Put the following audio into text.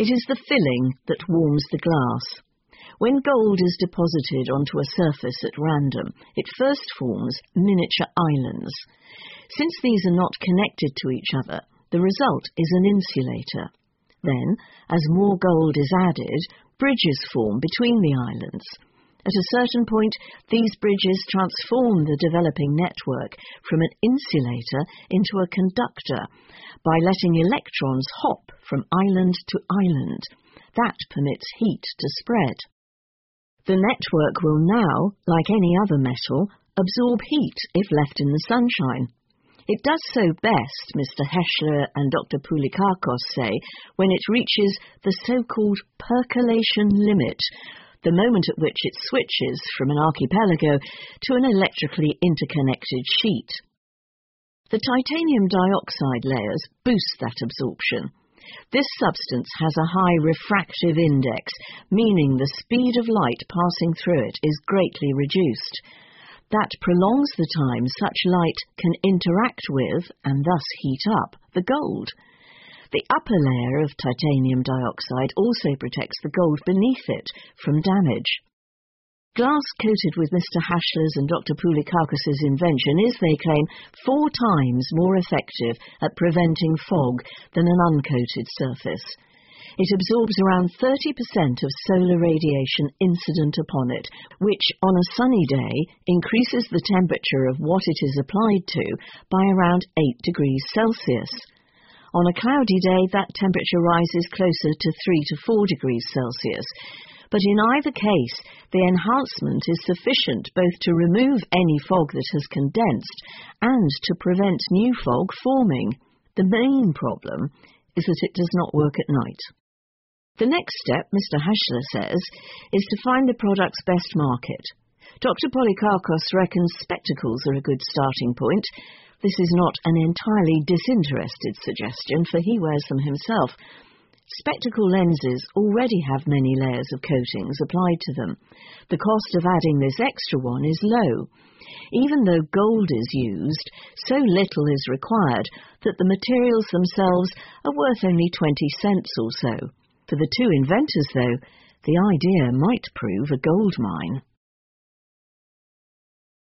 It is the filling that warms the glass. When gold is deposited onto a surface at random, it first forms miniature islands. Since these are not connected to each other, the result is an insulator. Then, as more gold is added, bridges form between the islands. At a certain point, these bridges transform the developing network from an insulator into a conductor by letting electrons hop from island to island. That permits heat to spread. The network will now, like any other metal, absorb heat if left in the sunshine. It does so best, Mr. Heschler and Dr. Poulikarkos say, when it reaches the so-called percolation limit, the moment at which it switches from an archipelago to an electrically interconnected sheet. The titanium dioxide layers boost that absorption. This substance has a high refractive index, meaning the speed of light passing through it is greatly reduced. That prolongs the time such light can interact with, and thus heat up, the gold. The upper layer of titanium dioxide also protects the gold beneath it from damage. Glass coated with Mr. Heschler's and Dr. Poulikarkos' invention is, they claim, 4 times more effective at preventing fog than an uncoated surface. It absorbs around 30% of solar radiation incident upon it, which, on a sunny day, increases the temperature of what it is applied to by around 8 degrees Celsius. On a cloudy day, that temperature rises closer to 3 to 4 degrees Celsius. But in either case, the enhancement is sufficient both to remove any fog that has condensed and to prevent new fog forming. The main problem is that it does not work at night. The next step, Mr. Heschler says, is to find the product's best market. Dr. Poulikarkos reckons spectacles are a good starting point. This is not an entirely disinterested suggestion, for he wears them himself. Spectacle lenses already have many layers of coatings applied to them. The cost of adding this extra one is low. Even though gold is used, so little is required that the materials themselves are worth only 20 cents or so. For the 2 inventors, though, the idea might prove a gold mine.